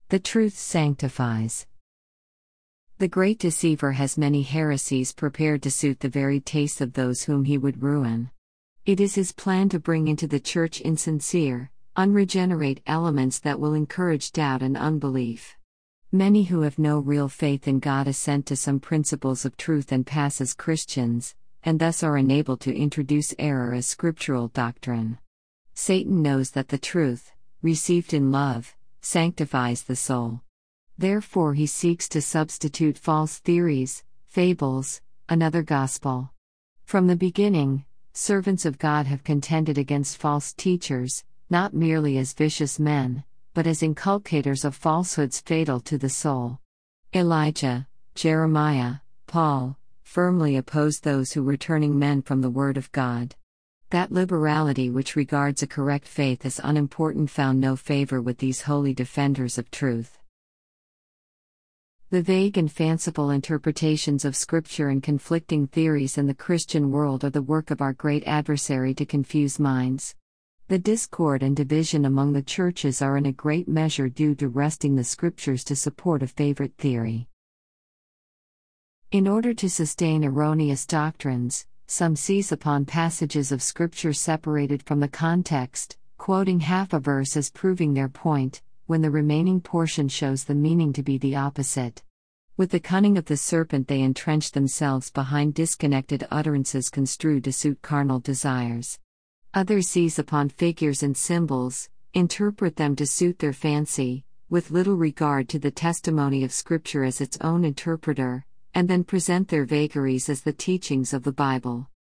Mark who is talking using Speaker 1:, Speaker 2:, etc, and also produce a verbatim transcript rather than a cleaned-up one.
Speaker 1: The truth sanctifies. The great deceiver has many heresies prepared to suit the very taste of those whom he would ruin. It is his plan to bring into the church insincere, unregenerate elements that will encourage doubt and unbelief. Many who have no real faith in God assent to some principles of truth and pass as Christians, and thus are enabled to introduce error as scriptural doctrine. Satan knows that the truth, received in love, sanctifies the soul. Therefore he seeks to substitute false theories, fables, another gospel. From the beginning, servants of God have contended against false teachers, not merely as vicious men, but as inculcators of falsehoods fatal to the soul. Elijah, Jeremiah, Paul, firmly opposed those who were turning men from the Word of God. That liberality which regards a correct faith as unimportant found no favor with these holy defenders of truth. The vague and fanciful interpretations of Scripture and conflicting theories in the Christian world are the work of our great adversary to confuse minds. The discord and division among the churches are in a great measure due to wresting the Scriptures to support a favorite theory. In order to sustain erroneous doctrines, some seize upon passages of Scripture separated from the context, quoting half a verse as proving their point, when the remaining portion shows the meaning to be the opposite. With the cunning of the serpent they entrench themselves behind disconnected utterances construed to suit carnal desires. Others seize upon figures and symbols, interpret them to suit their fancy, with little regard to the testimony of Scripture as its own interpreter, and then present their vagaries as the teachings of the Bible.